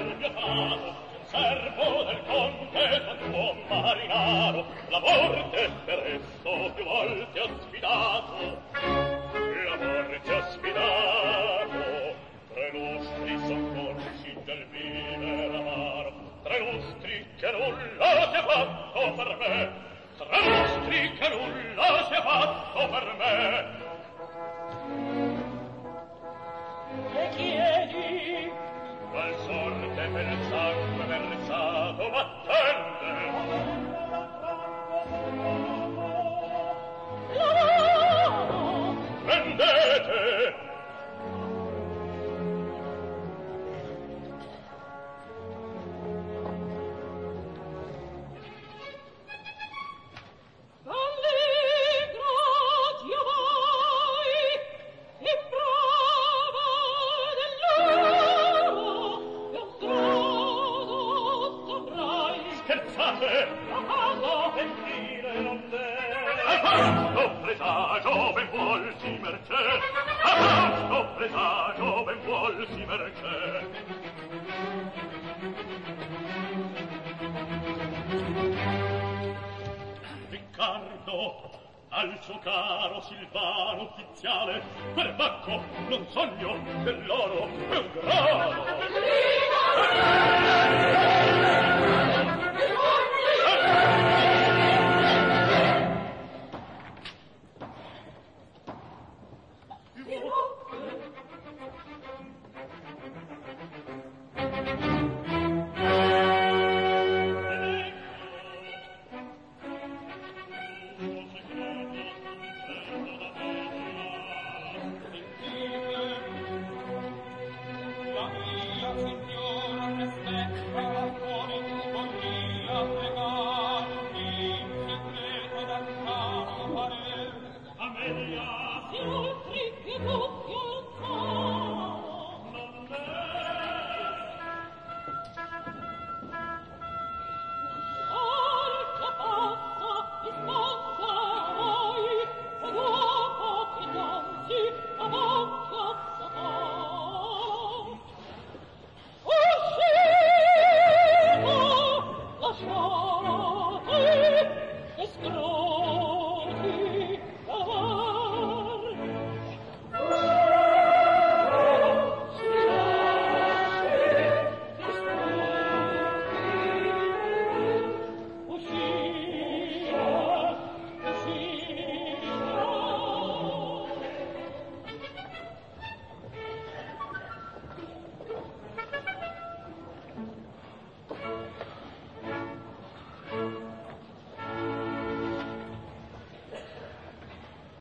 col mio fato, servo del conte, son buon marinaro, la morte per esso più volte ho sfidato. La morte ho sfidato, tre lustri soccorsi del vivere amaro, tre lustri che nulla si è fatto per me, tre lustri che nulla si è fatto per me. E chiedi qual sorte per il sangue versato m'attende. La vendete. Presagio ben vuolsi mercè, a questo presagio ben vuolsi mercè. Riccardo, al suo caro Silvano ufficiale, per Bacco non sogno dell'oro è un grano. Lasciate,